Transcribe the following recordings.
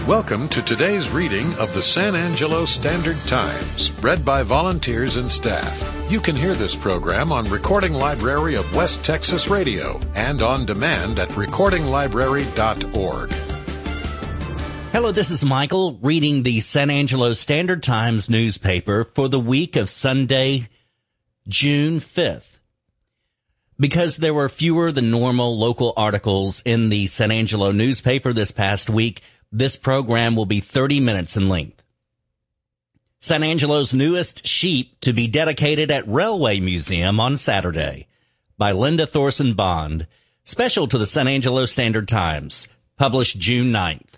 Welcome to today's reading of the San Angelo Standard Times, read by volunteers and staff. You can hear this program on Recording Library of West Texas Radio and on demand at recordinglibrary.org. Hello, this is Michael reading the San Angelo Standard Times newspaper for the week of Sunday, June 5th. Because there were fewer than normal local articles in the San Angelo newspaper this past week, this program will be 30 minutes in length. San Angelo's newest sheep to be dedicated at Railway Museum on Saturday by Linda Thorson Bond, special to the San Angelo Standard Times, published June 9th.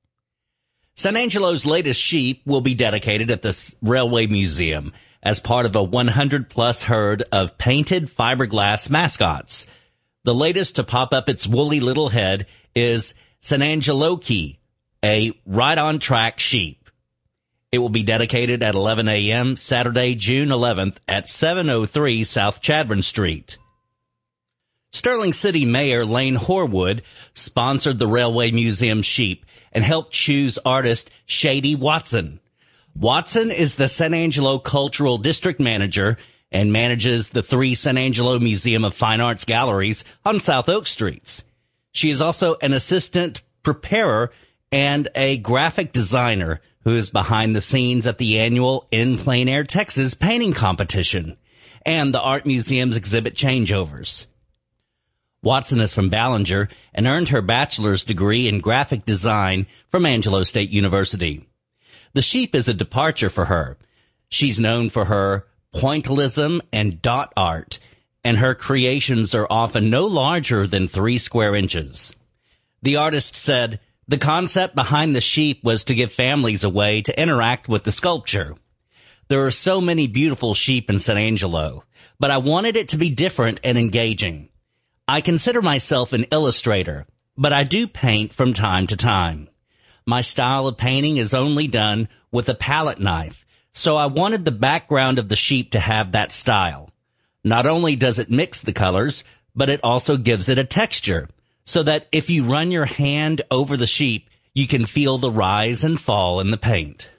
San Angelo's latest sheep will be dedicated at the Railway Museum as part of a 100-plus herd of painted fiberglass mascots. The latest to pop up its woolly little head is San Angeloki, a right-on-track sheep. It will be dedicated at 11 a.m. Saturday, June 11th at 703 South Chadron Street. Sterling City Mayor Lane Horwood sponsored the Railway Museum sheep and helped choose artist Shady Watson. Watson is the San Angelo Cultural District Manager and manages the 3 San Angelo Museum of Fine Arts galleries on South Oak Streets. She is also an assistant preparer and a graphic designer who is behind the scenes at the annual In Plein Air Texas painting competition and the Art Museum's exhibit changeovers. Watson is from Ballinger and earned her bachelor's degree in graphic design from Angelo State University. The sheep is a departure for her. She's known for her pointillism and dot art, and her creations are often no larger than 3 square inches. The artist said, "The concept behind the sheep was to give families a way to interact with the sculpture. There are so many beautiful sheep in San Angelo, but I wanted it to be different and engaging. I consider myself an illustrator, but I do paint from time to time. My style of painting is only done with a palette knife, so I wanted the background of the sheep to have that style. Not only does it mix the colors, but it also gives it a texture, so that if you run your hand over the sheep, you can feel the rise and fall in the paint."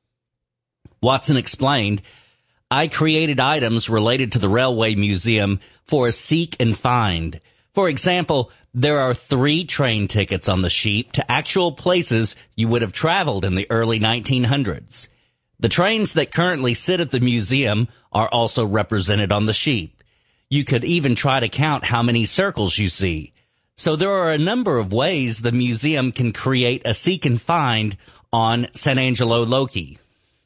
Watson explained, "I created items related to the Railway Museum for a seek and find. For example, there are 3 train tickets on the sheep to actual places you would have traveled in the early 1900s. The trains that currently sit at the museum are also represented on the sheep. You could even try to count how many circles you see. So there are a number of ways the museum can create a seek and find on San Angelo Loki.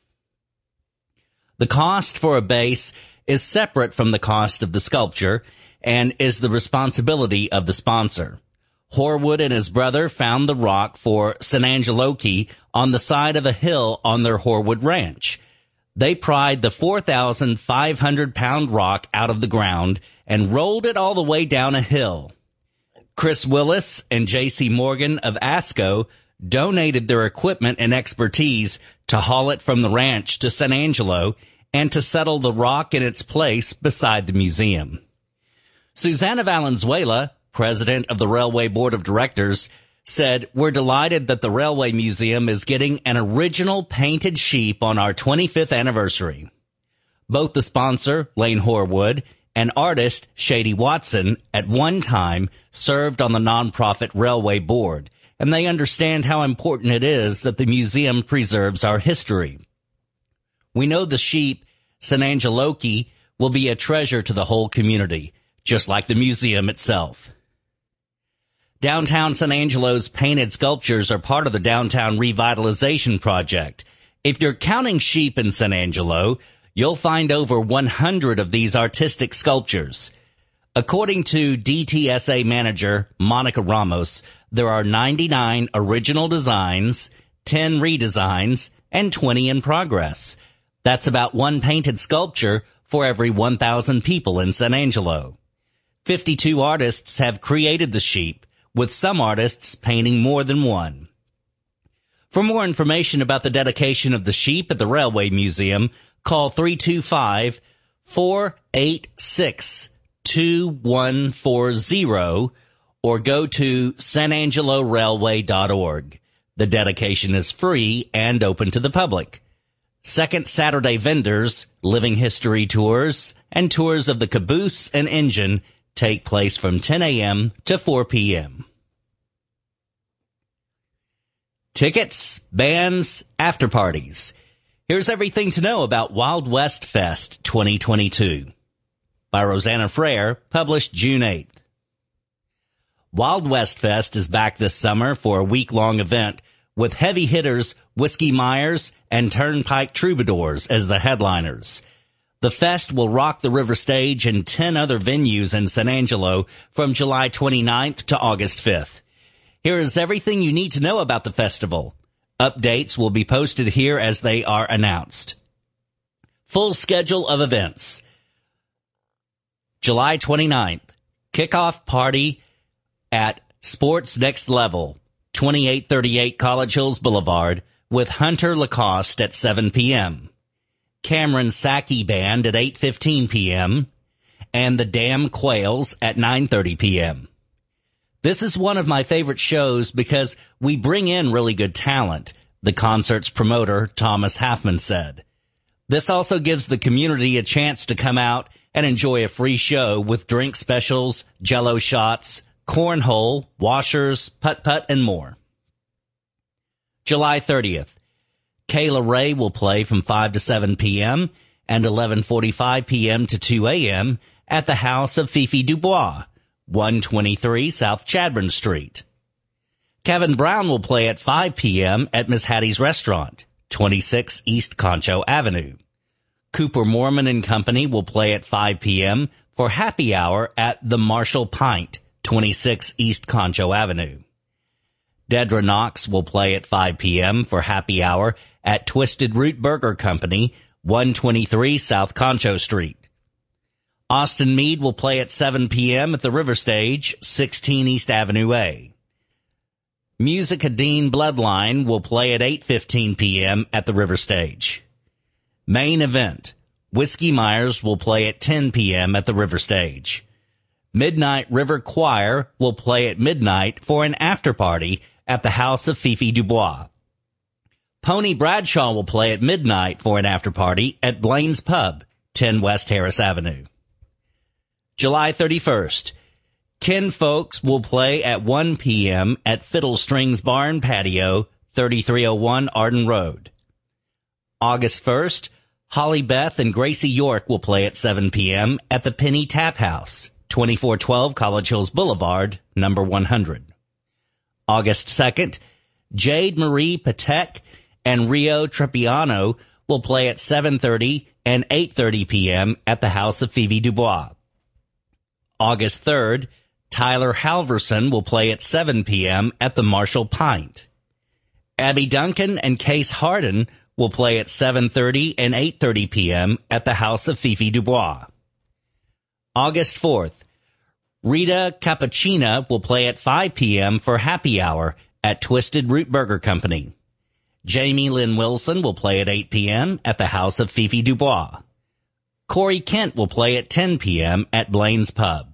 The cost for a base is separate from the cost of the sculpture and is the responsibility of the sponsor. Horwood and his brother found the rock for San Angeloki on the side of a hill on their Horwood Ranch. They pried the 4,500-pound rock out of the ground and rolled it all the way down a hill. Chris Willis and J.C. Morgan of ASCO donated their equipment and expertise to haul it from the ranch to San Angelo and to settle the rock in its place beside the museum. Susanna Valenzuela, president of the Railway Board of Directors, said, "We're delighted that the Railway Museum is getting an original painted sheep on our 25th anniversary." Both the sponsor, Lane Horwood, and artist Shady Watson at one time served on the nonprofit Railway Board, and they understand how important it is that the museum preserves our history. "We know the sheep, San Angeloki, will be a treasure to the whole community, just like the museum itself." Downtown San Angelo's painted sculptures are part of the Downtown Revitalization Project. If you're counting sheep in San Angelo, you'll find over 100 of these artistic sculptures. According to DTSA manager Monica Ramos, there are 99 original designs, 10 redesigns, and 20 in progress. That's about 1 painted sculpture for every 1,000 people in San Angelo. 52 artists have created the sheep, with some artists painting more than 1. For more information about the dedication of the sheep at the Railway Museum, call 325-486-2140 or go to sanangelorailway.org. The dedication is free and open to the public. Second Saturday vendors, living history tours, and tours of the caboose and engine take place from 10 a.m. to 4 p.m. Tickets, bands, after parties. Here's everything to know about Wild West Fest 2022. By Rosanna Frere, published June 8th. Wild West Fest is back this summer for a week-long event with heavy hitters Whiskey Myers and Turnpike Troubadours as the headliners. The fest will rock the River Stage and 10 other venues in San Angelo from July 29th to August 5th. Here is everything you need to know about the festival. Updates will be posted here as they are announced. Full schedule of events. July 29th, kickoff party at Sports Next Level, 2838 College Hills Boulevard, with Hunter Lacoste at 7 p.m., Cameron Sackey Band at 8:15 p.m., and the Damn Quails at 9:30 p.m. This is one of my favorite shows because we bring in really good talent, the concert's promoter, Thomas Halfman, said. This also gives the community a chance to come out and enjoy a free show with drink specials, Jell-O shots, cornhole, washers, putt-putt, and more. July 30th. Kayla Ray will play from 5 to 7 p.m. and 11:45 p.m. to 2 a.m. at the house of Fifi Dubois, 123 South Chadbourne Street. Kevin Brown will play at 5 p.m. at Miss Hattie's Restaurant, 26 East Concho Avenue. Cooper Mormon and Company will play at 5 p.m. for happy hour at the Marshall Pint, 26 East Concho Avenue. Dedra Knox will play at 5 p.m. for happy hour at Twisted Root Burger Company, 123 South Concho Street. Austin Mead will play at 7 p.m. at the River Stage, 16 East Avenue A. Musica Dean Bloodline will play at 8:15 p.m. at the River Stage. Main event, Whiskey Myers will play at 10 p.m. at the River Stage. Midnight River Choir will play at midnight for an after party at the house of Fifi Dubois. Pony Bradshaw will play at midnight for an after party at Blaine's Pub, 10 West Harris Avenue. July 31st. Ken Folks will play at 1 p.m. at Fiddle Strings Bar and Patio, 3301 Arden Road. August 1st. Holly Beth and Gracie York will play at 7 p.m. at the Penny Tap House, 2412 College Hills Boulevard, number 100. August 2nd, Jade Marie Patek and Rio Trepiano will play at 7:30 and 8:30 p.m. at the house of Phoebe Dubois. August 3rd, Tyler Halverson will play at 7 p.m. at the Marshall Pint. Abby Duncan and Case Harden will play at 7:30 and 8:30 p.m. at the house of Fifi Dubois. August 4th, Rita Cappuccina will play at 5 p.m. for happy hour at Twisted Root Burger Company. Jamie Lynn Wilson will play at 8 p.m. at the house of Fifi Dubois. Corey Kent will play at 10 p.m. at Blaine's Pub.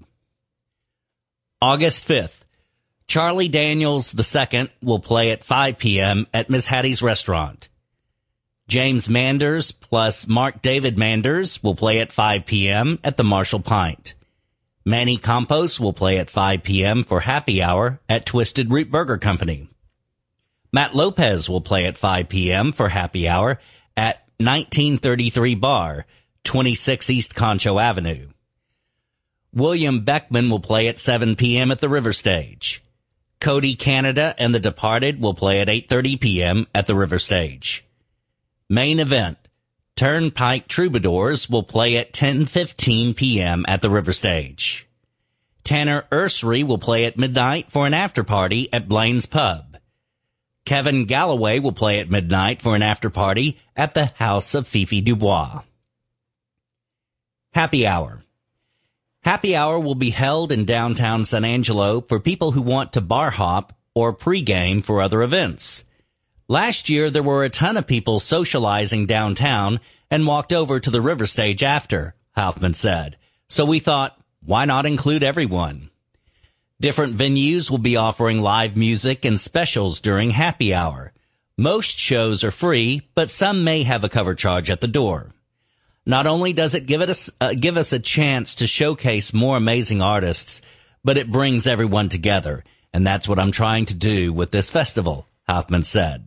August 5th, Charlie Daniels II will play at 5 p.m. at Miss Hattie's Restaurant. James Manders plus Mark David Manders will play at 5 p.m. at the Marshall Pint. Manny Campos will play at 5 p.m. for happy hour at Twisted Root Burger Company. Matt Lopez will play at 5 p.m. for happy hour at 1933 Bar, 26 East Concho Avenue. William Beckman will play at 7 p.m. at the River Stage. Cody Canada and The Departed will play at 8:30 p.m. at the River Stage. Main event, Turnpike Troubadours will play at 10:15 p.m. at the River Stage. Tanner Ursery will play at midnight for an after party at Blaine's Pub. Kevin Galloway will play at midnight for an after party at the house of Fifi Dubois. Happy Hour. Happy Hour will be held in downtown San Angelo for people who want to bar hop or pregame for other events. Last year, there were a ton of people socializing downtown and walked over to the River Stage after, Halfman said. So we thought, why not include everyone? Different venues will be offering live music and specials during happy hour. Most shows are free, but some may have a cover charge at the door. Not only does it give us a chance to showcase more amazing artists, but it brings everyone together, and that's what I'm trying to do with this festival, Hoffman said.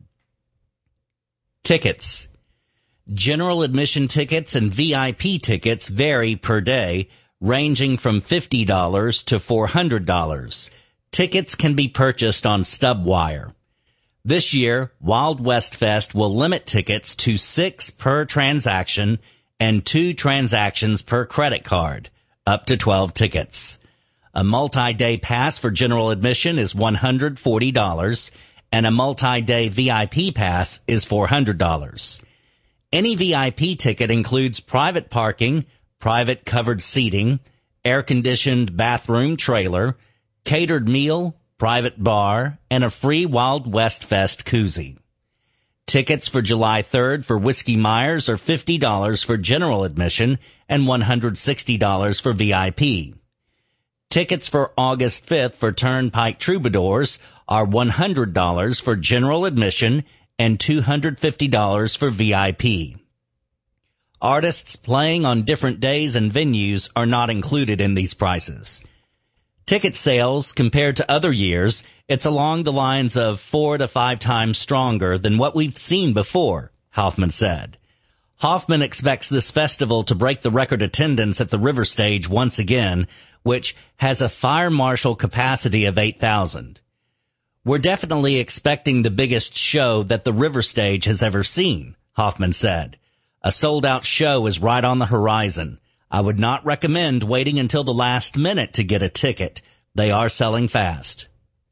Tickets. General admission tickets and VIP tickets vary per day, ranging from $50 to $400. Tickets can be purchased on StubWire. This year, Wild West Fest will limit tickets to 6 per transaction and 2 transactions per credit card, up to 12 tickets. A multi-day pass for general admission is $140, and a multi-day VIP pass is $400. Any VIP ticket includes private parking, private covered seating, air-conditioned bathroom trailer, catered meal, private bar, and a free Wild West Fest koozie. Tickets for July 3rd for Whiskey Myers are $50 for general admission and $160 for VIP. Tickets for August 5th for Turnpike Troubadours are $100 for general admission and $250 for VIP. Artists playing on different days and venues are not included in these prices. Ticket sales, compared to other years, it's along the lines of 4 to 5 times stronger than what we've seen before, Hoffman said. Hoffman expects this festival to break the record attendance at the River Stage once again, which has a fire marshal capacity of 8,000. We're definitely expecting the biggest show that the River Stage has ever seen, Hoffman said. A sold-out show is right on the horizon. I would not recommend waiting until the last minute to get a ticket. They are selling fast.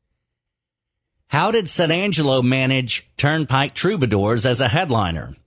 How did San Angelo manage Turnpike Troubadours as a headliner?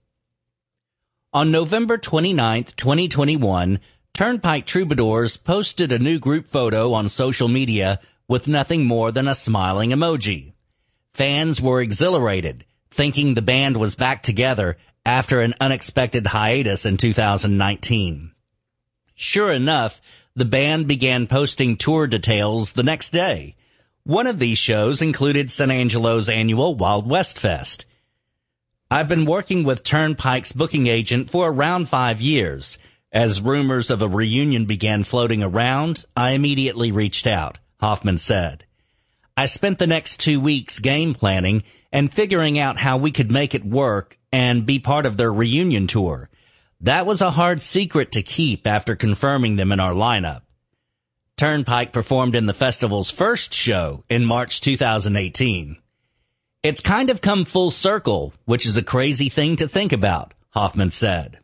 On November 29, 2021, Turnpike Troubadours posted a new group photo on social media with nothing more than a smiling emoji. Fans were exhilarated, thinking the band was back together after an unexpected hiatus in 2019. Sure enough, the band began posting tour details the next day. One of these shows included San Angelo's annual Wild West Fest. I've been working with Turnpike's booking agent for around 5 years. As rumors of a reunion began floating around, I immediately reached out, Hoffman said. I spent the next 2 weeks game planning and figuring out how we could make it work and be part of their reunion tour. That was a hard secret to keep after confirming them in our lineup. Turnpike performed in the festival's first show in March 2018. It's kind of come full circle, which is a crazy thing to think about, Hoffman said.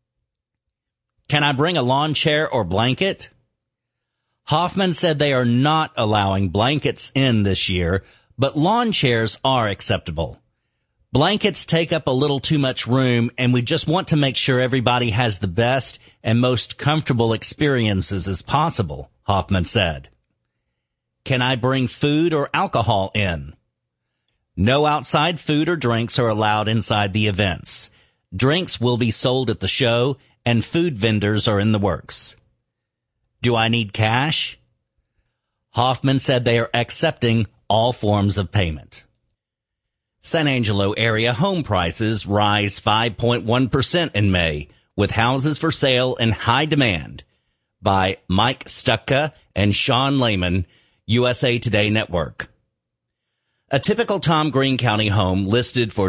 Can I bring a lawn chair or blanket? Hoffman said they are not allowing blankets in this year, but lawn chairs are acceptable. Blankets take up a little too much room, and we just want to make sure everybody has the best and most comfortable experiences as possible, Hoffman said. Can I bring food or alcohol in? No outside food or drinks are allowed inside the events. Drinks will be sold at the show, and food vendors are in the works. Do I need cash? Hoffman said they are accepting all forms of payment. San Angelo area home prices rise 5.1% in May, with houses for sale in high demand. By Mike Stucka and Sean Lehman, USA Today Network. A typical Tom Green County home listed for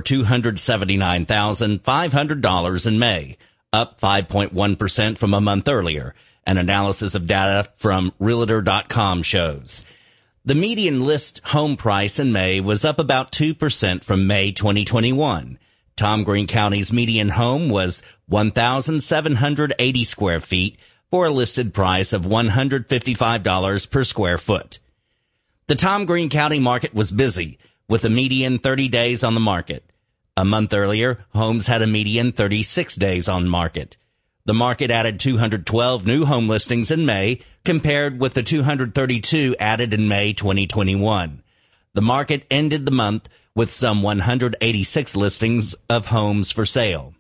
$279,500 in May, up 5.1% from a month earlier. An analysis of data from Realtor.com shows. The median list home price in May was up about 2% from May 2021. Tom Green County's median home was 1,780 square feet for a listed price of $155 per square foot. The Tom Green County market was busy, with a median 30 days on the market. A month earlier, homes had a median 36 days on market. The market added 212 new home listings in May, compared with the 232 added in May 2021. The market ended the month with some 186 listings of homes for sale.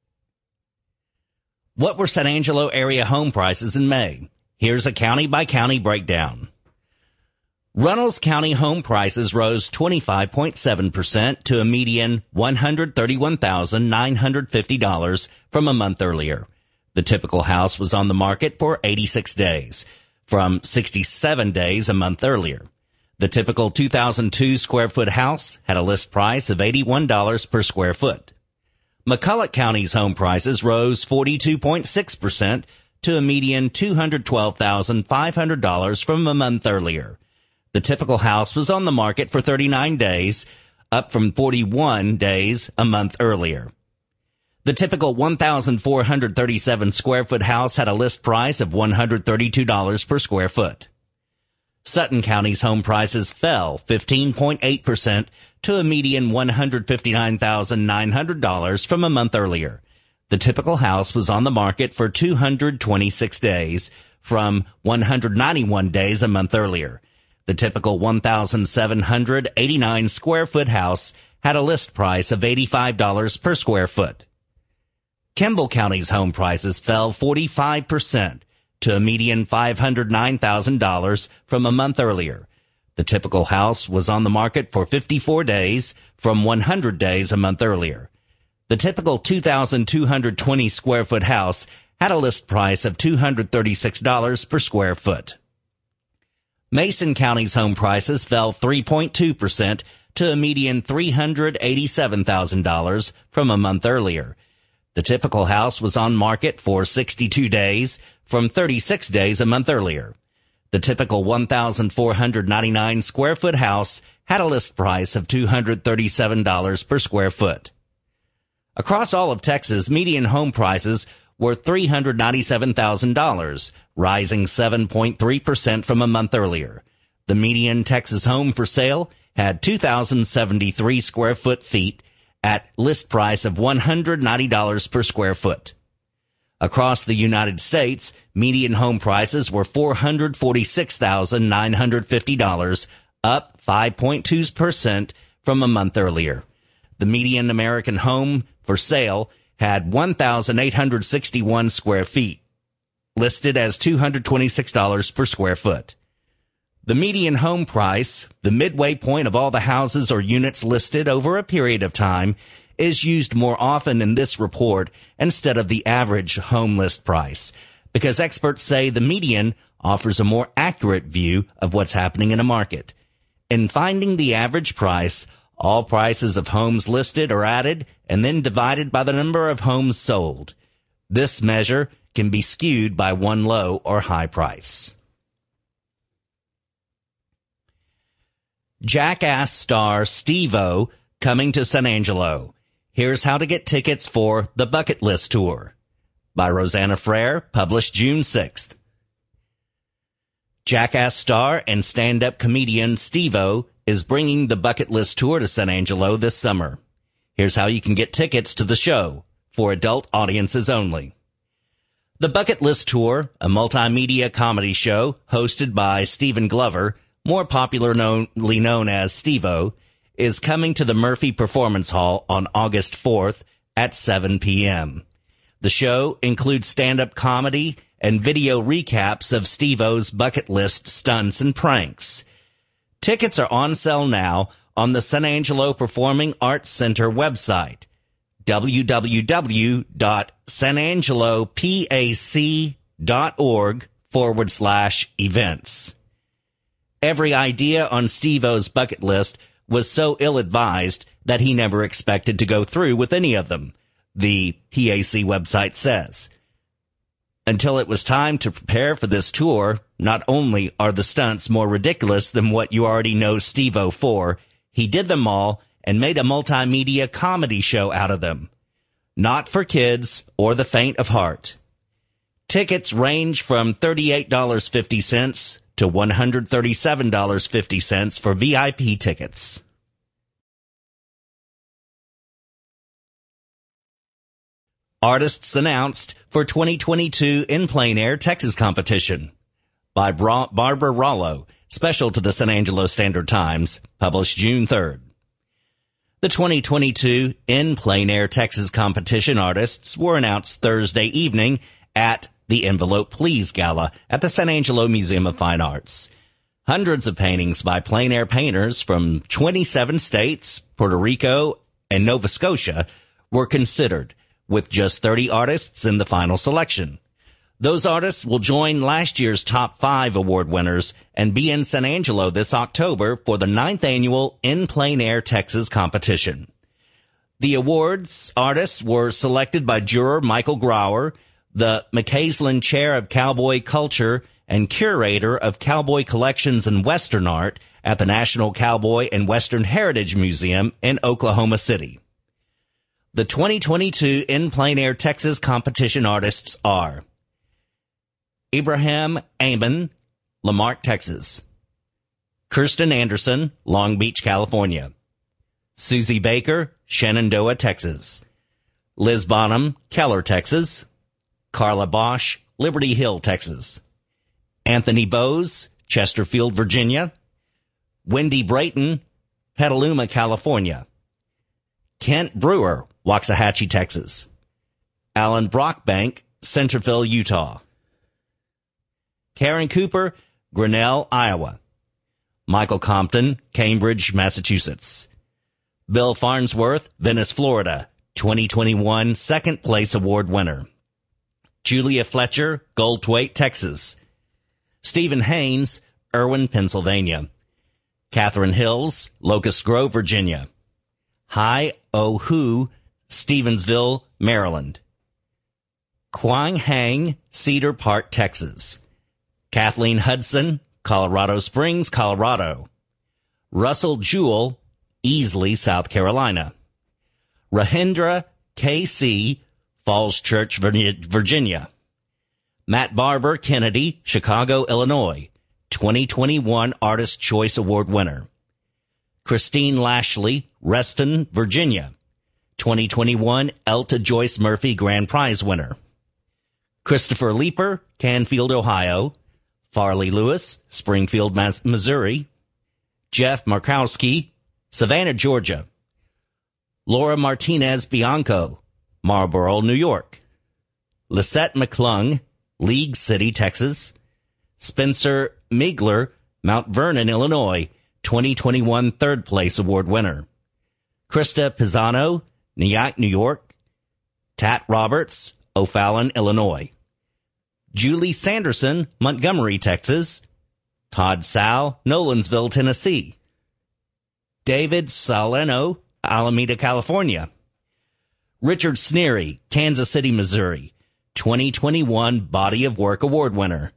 What were San Angelo area home prices in May? Here's a county-by-county breakdown. Runnels County home prices rose 25.7% to a median $131,950 from a month earlier. The typical house was on the market for 86 days, from 67 days a month earlier. The typical 2002 square foot house had a list price of $81 per square foot. McCulloch County's home prices rose 42.6% to a median $212,500 from a month earlier. The typical house was on the market for 39 days, up from 41 days a month earlier. The typical 1,437 square foot house had a list price of $132 per square foot. Sutton County's home prices fell 15.8% to a median $159,900 from a month earlier. The typical house was on the market for 226 days, from 191 days a month earlier. The typical 1,789 square foot house had a list price of $85 per square foot. Kimball County's home prices fell 45% to a median $509,000 from a month earlier. The typical house was on the market for 54 days, from 100 days a month earlier. The typical 2,220 square foot house had a list price of $236 per square foot. Mason County's home prices fell 3.2% to a median $387,000 from a month earlier. The typical house was on market for 62 days, from 36 days a month earlier. The typical 1,499 square foot house had a list price of $237 per square foot. Across all of Texas, median home prices were $397,000, rising 7.3% from a month earlier. The median Texas home for sale had 2,073 square foot feet at list price of $190 per square foot. Across the United States, median home prices were $446,950, up 5.2% from a month earlier. The median American home for sale had 1,861 square feet, listed as $226 per square foot. The median home price, the midway point of all the houses or units listed over a period of time, is used more often in this report instead of the average home list price, because experts say the median offers a more accurate view of what's happening in a market. In finding the average price, all prices of homes listed are added and then divided by the number of homes sold. This measure can be skewed by one low or high price. Jackass star Steve-O coming to San Angelo. Here's how to get tickets for the Bucket List Tour. By Rosanna Frere, published June 6th. Jackass star and stand-up comedian Steve-O is bringing the Bucket List Tour to San Angelo this summer. Here's how you can get tickets to the show, for adult audiences only. The Bucket List Tour, a multimedia comedy show hosted by Stephen Glover, more popularly known as Steve-O, is coming to the Murphy Performance Hall on August 4th at 7 p.m. The show includes stand-up comedy and video recaps of Steve-O's bucket list stunts and pranks. Tickets are on sale now on the San Angelo Performing Arts Center website, www.sanangelopac.org/events. Every idea on Steve-O's bucket list was so ill-advised that he never expected to go through with any of them, the PAC website says. Until it was time to prepare for this tour, not only are the stunts more ridiculous than what you already know Steve-O for, he did them all and made a multimedia comedy show out of them. Not for kids or the faint of heart. Tickets range from $38.50 to $137.50 for VIP tickets. Artists announced for 2022 In Plein Air Texas competition. By Barbara Rollo, special to the San Angelo Standard Times, published June 3rd. The 2022 In Plein Air Texas competition artists were announced Thursday evening at the Envelope Please Gala at the San Angelo Museum of Fine Arts. Hundreds of paintings by plein air painters from 27 states, Puerto Rico, and Nova Scotia were considered, with just 30 artists in the final selection. Those artists will join last year's top 5 award winners and be in San Angelo this October for the 9th annual In Plein Air Texas competition. The awards artists were selected by juror Michael Grauer, the McCaslin Chair of Cowboy Culture and curator of Cowboy Collections and Western Art at the National Cowboy and Western Heritage Museum in Oklahoma City. The 2022 In Plein Air Texas competition artists are Ibrahim Amen, Lamarck, Texas; Kirsten Anderson, Long Beach, California; Susie Baker, Shenandoah, Texas; Liz Bonham, Keller, Texas; Carla Bosch, Liberty Hill, Texas; Anthony Bowes, Chesterfield, Virginia; Wendy Brayton, Petaluma, California; Kent Brewer, Waxahachie, Texas; Alan Brockbank, Centerville, Utah; Karen Cooper, Grinnell, Iowa; Michael Compton, Cambridge, Massachusetts; Bill Farnsworth, Venice, Florida, 2021 second place award winner; Julia Fletcher, Goldthwaite, Texas; Stephen Haynes, Irwin, Pennsylvania; Catherine Hills, Locust Grove, Virginia; Hai Oh Hu, Stevensville, Maryland; Quang Hang, Cedar Park, Texas; Kathleen Hudson, Colorado Springs, Colorado; Russell Jewell, Easley, South Carolina; Rahindra K.C., Falls Church, Virginia; Matt Barber Kennedy, Chicago, Illinois, 2021 Artist Choice Award winner; Christine Lashley, Reston, Virginia, 2021 Elta Joyce Murphy Grand Prize winner; Christopher Leeper, Canfield, Ohio; Farley Lewis, Springfield, Missouri; Jeff Markowski, Savannah, Georgia; Laura Martinez Bianco, Marlboro, New York; Lisette McClung, League City, Texas; Spencer Migler, Mount Vernon, Illinois, 2021 third place award winner; Krista Pisano, Nyack, New York; Tat Roberts, O'Fallon, Illinois; Julie Sanderson, Montgomery, Texas; Todd Sal, Nolensville, Tennessee; David Saleno, Alameda, California; Richard Sneary, Kansas City, Missouri, 2021 Body of Work Award winner;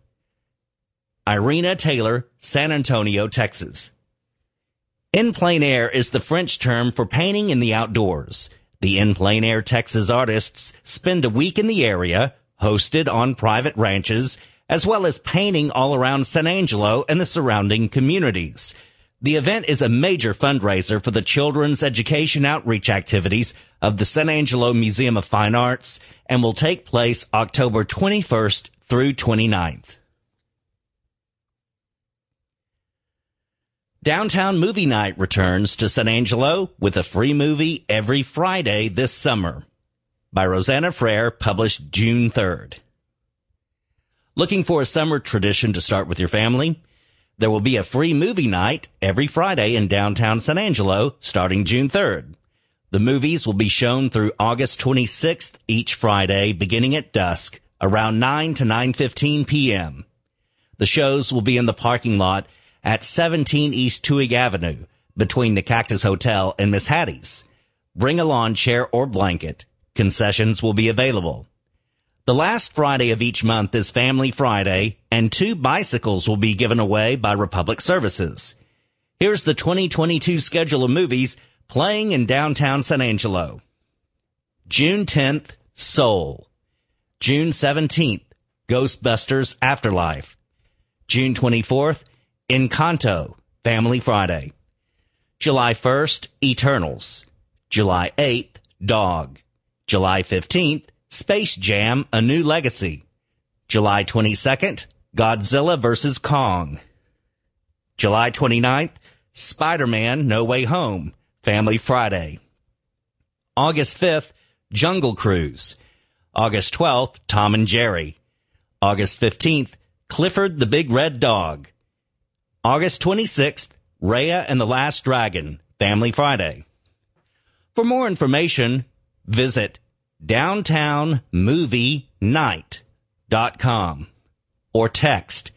Irina Taylor, San Antonio, Texas. In plein air is the French term for painting in the outdoors. The In Plein Air Texas artists spend a week in the area, hosted on private ranches, as well as painting all around San Angelo and the surrounding communities. The event is a major fundraiser for the children's education outreach activities of the San Angelo Museum of Fine Arts and will take place October 21st through 29th. Downtown Movie Night returns to San Angelo with a free movie every Friday this summer by Rosanna Frere, published June 3rd. Looking for a summer tradition to start with your family? There will be a free movie night every Friday in downtown San Angelo starting June 3rd. The movies will be shown through August 26th each Friday beginning at dusk around 9 to 9:15 p.m. The shows will be in the parking lot at 17 East Tuig Avenue between the Cactus Hotel and Miss Hattie's. Bring a lawn chair or blanket. Concessions will be available. The last Friday of each month is Family Friday, and 2 bicycles will be given away by Republic Services. Here's the 2022 schedule of movies playing in downtown San Angelo. June 10th, Soul. June 17th, Ghostbusters Afterlife. June 24th, Encanto, Family Friday. July 1st, Eternals. July 8th, Dog. July 15th, Space Jam: A New Legacy. July 22nd, Godzilla vs. Kong. July 29th, Spider-Man: No Way Home, Family Friday. August 5th, Jungle Cruise. August 12th, Tom and Jerry. August 15th, Clifford the Big Red Dog. August 26th, Raya and the Last Dragon, Family Friday. For more information, visit downtownmovienight.com or text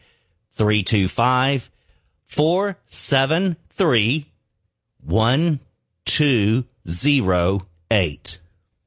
325-473-1208.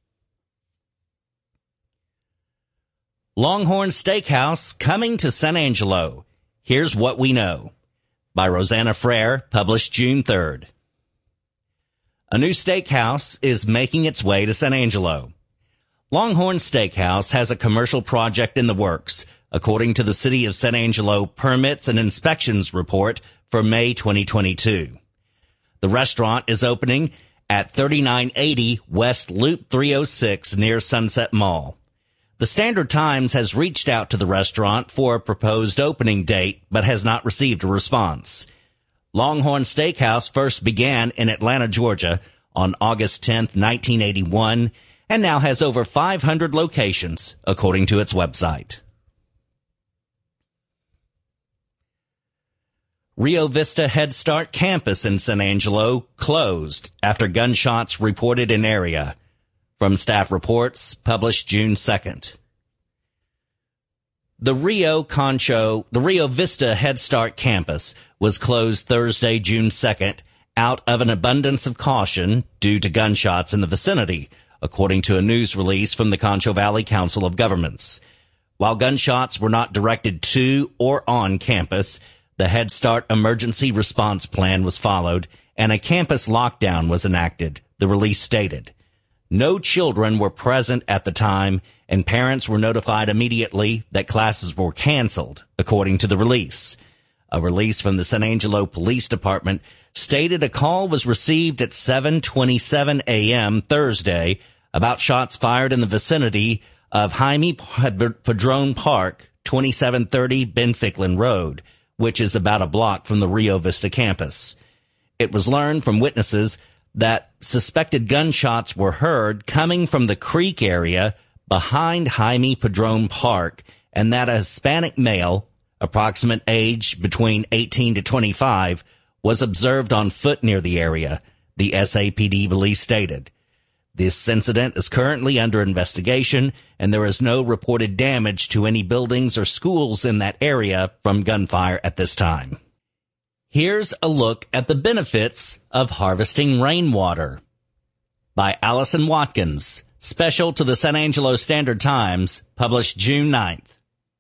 Longhorn Steakhouse coming to San Angelo. Here's What We Know, by Rosanna Frere, published June 3rd. A new steakhouse is making its way to San Angelo. Longhorn Steakhouse has a commercial project in the works, according to the City of San Angelo Permits and Inspections Report for May 2022. The restaurant is opening at 3980 West Loop 306 near Sunset Mall. The Standard Times has reached out to the restaurant for a proposed opening date, but has not received a response. Longhorn Steakhouse first began in Atlanta, Georgia on August 10, 1981, and now has over 500 locations, according to its website. Rio Vista Head Start campus in San Angelo closed after gunshots reported in area. From Staff Reports, published June 2nd. The Rio Vista Head Start campus was closed Thursday, June 2nd, out of an abundance of caution due to gunshots in the vicinity, according to a news release from the Concho Valley Council of Governments. While gunshots were not directed to or on campus, the Head Start emergency response plan was followed and a campus lockdown was enacted, the release stated. No children were present at the time, and parents were notified immediately that classes were canceled, according to the release. A release from the San Angelo Police Department stated a call was received at 7:27 a.m. Thursday about shots fired in the vicinity of Jaime Padron Park, 2730 Benficklin Road, which is about a block from the Rio Vista campus. It was learned from witnesses that suspected gunshots were heard coming from the creek area behind Jaime Padron Park, and that a Hispanic male, approximate age between 18 to 25, was observed on foot near the area, the SAPD release stated. This incident is currently under investigation, and there is no reported damage to any buildings or schools in that area from gunfire at this time. Here's a look at the benefits of harvesting rainwater, by Allison Watkins, special to the San Angelo Standard Times, published June 9th.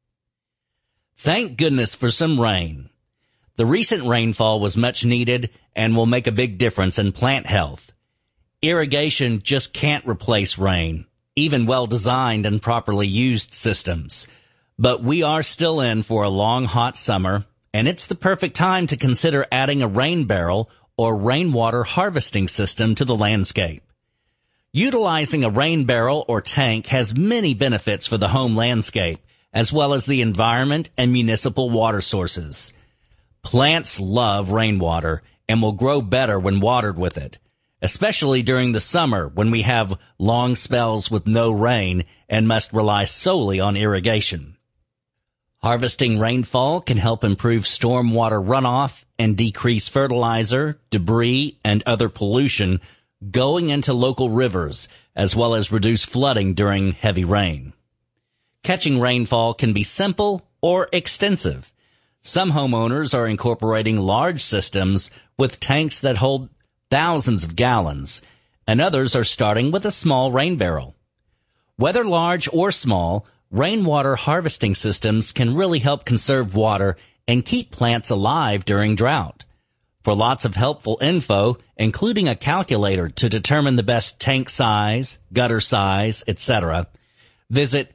Thank goodness for some rain. The recent rainfall was much needed and will make a big difference in plant health. Irrigation just can't replace rain, even well-designed and properly used systems. But we are still in for a long, hot summer, and it's the perfect time to consider adding a rain barrel or rainwater harvesting system to the landscape. Utilizing a rain barrel or tank has many benefits for the home landscape, as well as the environment and municipal water sources. Plants love rainwater and will grow better when watered with it, especially during the summer when we have long spells with no rain and must rely solely on irrigation. Harvesting rainfall can help improve stormwater runoff and decrease fertilizer, debris, and other pollution going into local rivers, as well as reduce flooding during heavy rain. Catching rainfall can be simple or extensive. Some homeowners are incorporating large systems with tanks that hold thousands of gallons, and others are starting with a small rain barrel. Whether large or small, rainwater harvesting systems can really help conserve water and keep plants alive during drought. For lots of helpful info, including a calculator to determine the best tank size, gutter size, etc., visit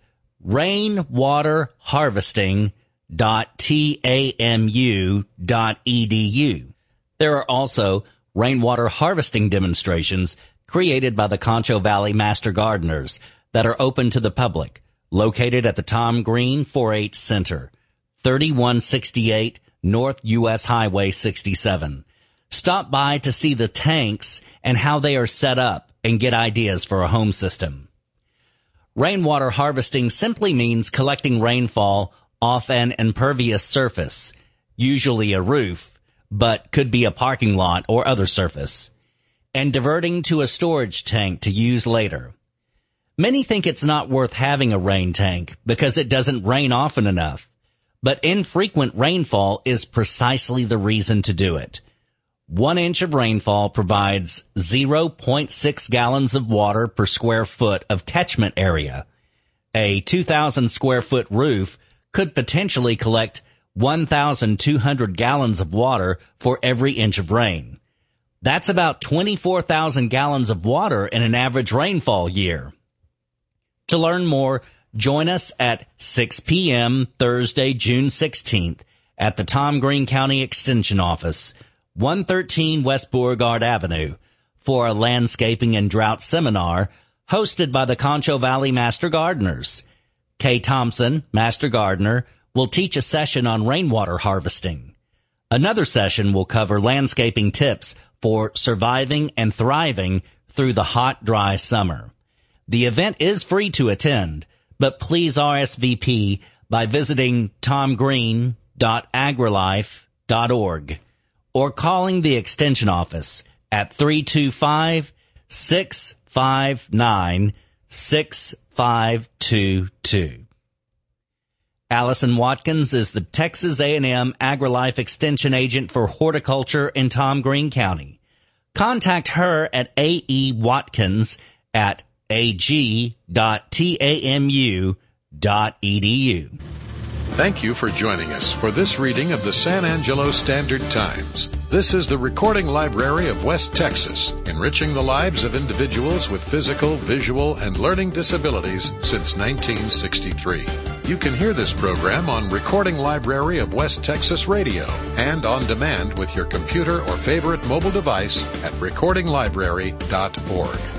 rainwaterharvesting.tamu.edu. There are also rainwater harvesting demonstrations created by the Concho Valley Master Gardeners that are open to the public, located at the Tom Green 4-H Center, 3168 North U.S. Highway 67. Stop by to see the tanks and how they are set up and get ideas for a home system. Rainwater harvesting simply means collecting rainfall off an impervious surface, usually a roof, but could be a parking lot or other surface, and diverting to a storage tank to use later. Many think it's not worth having a rain tank because it doesn't rain often enough, but infrequent rainfall is precisely the reason to do it. 1 inch of rainfall provides 0.6 gallons of water per square foot of catchment area. A 2,000 square foot roof could potentially collect 1,200 gallons of water for every inch of rain. That's about 24,000 gallons of water in an average rainfall year. To learn more, join us at 6 p.m. Thursday, June 16th at the Tom Green County Extension Office, 113 West Beauregard Avenue, for a landscaping and drought seminar hosted by the Concho Valley Master Gardeners. Kay Thompson, Master Gardener, will teach a session on rainwater harvesting. Another session will cover landscaping tips for surviving and thriving through the hot, dry summer. The event is free to attend, but please RSVP by visiting tomgreen.agrilife.org or calling the Extension Office at 325-659-6522. Allison Watkins is the Texas A&M AgriLife Extension Agent for Horticulture in Tom Green County. Contact her at ae.watkins@ag.tamu.edu. Thank you for joining us for this reading of the San Angelo Standard Times. This is the Recording Library of West Texas, enriching the lives of individuals with physical, visual, and learning disabilities since 1963. You can hear this program on Recording Library of West Texas Radio and on demand with your computer or favorite mobile device at recordinglibrary.org.